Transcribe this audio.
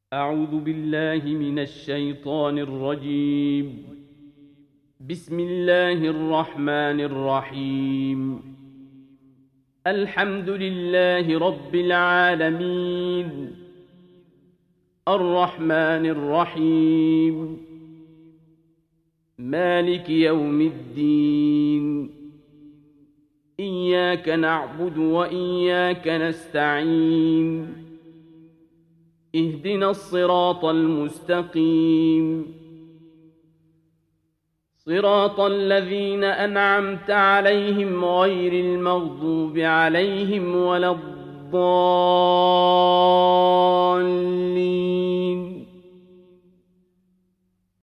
أعوذ بالله من الشيطان الرجيم. بسم الله الرحمن الرحيم. الحمد لله رب العالمين، الرحمن الرحيم، مالك يوم الدين. إياك نعبد وإياك نستعين. اهدنا الصراط المستقيم، صراط الذين أنعمت عليهم غير المغضوب عليهم ولا الضالين.